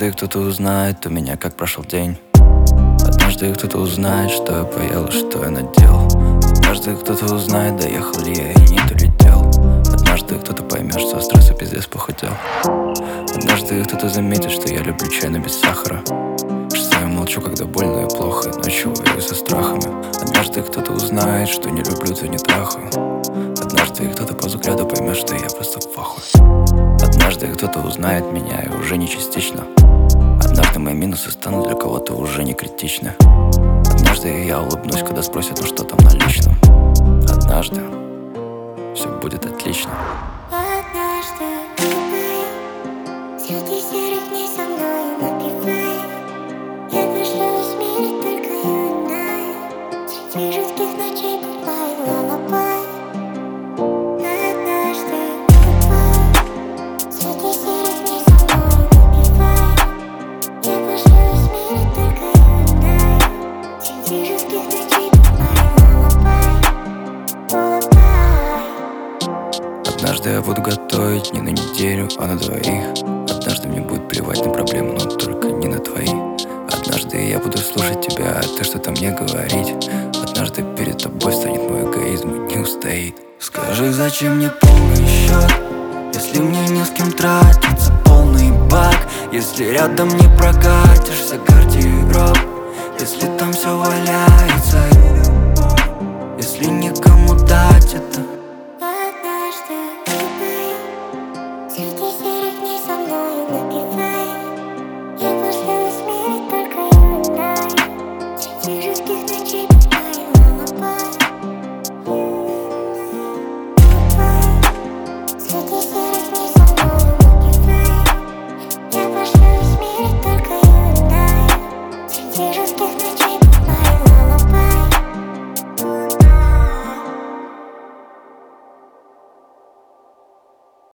Однажды кто-то узнает у меня, как прошел день. Однажды кто-то узнает, что я поел и что я надел. Однажды кто-то узнает, доехал ли я и не долетел. Однажды кто-то поймет, что стресса пиздец похудел. Однажды кто-то заметит, что я люблю чай, но без сахара. Что я молчу, когда больно и плохо, и ночью воюю со страхами. Однажды кто-то узнает, что не люблю, то не трахаю. Однажды кто-то по взгляду поймет, что я просто в ахуе. Однажды кто-то узнает меня, и уже не частично. Однажды мои минусы станут для кого-то уже не критичны. Однажды я улыбнусь, когда спросят, ну что там на личном. Однажды все будет отлично. Однажды улыбай, среди серых дней со мной напевай. Я прощаюсь в мире только you and I. Среди жутких ночей goodbye, lullaby. Однажды улыбай, среди серых дней со мной напевай. Я прощаюсь в мире только you and I. Среди жутких ночей goodbye, lullaby, lullaby. Однажды я буду готовить не на неделю, а на двоих. Однажды мне будет плевать на проблемы, но только не на твои. Однажды я буду слушать тебя, а ты что-то мне говорить. Однажды перед тобой станет мой эгоизм и не устоит. Скажи, зачем мне полный счет, если мне не с кем тратиться полный бак? Если рядом не прокатишься гардероб, если там все валяется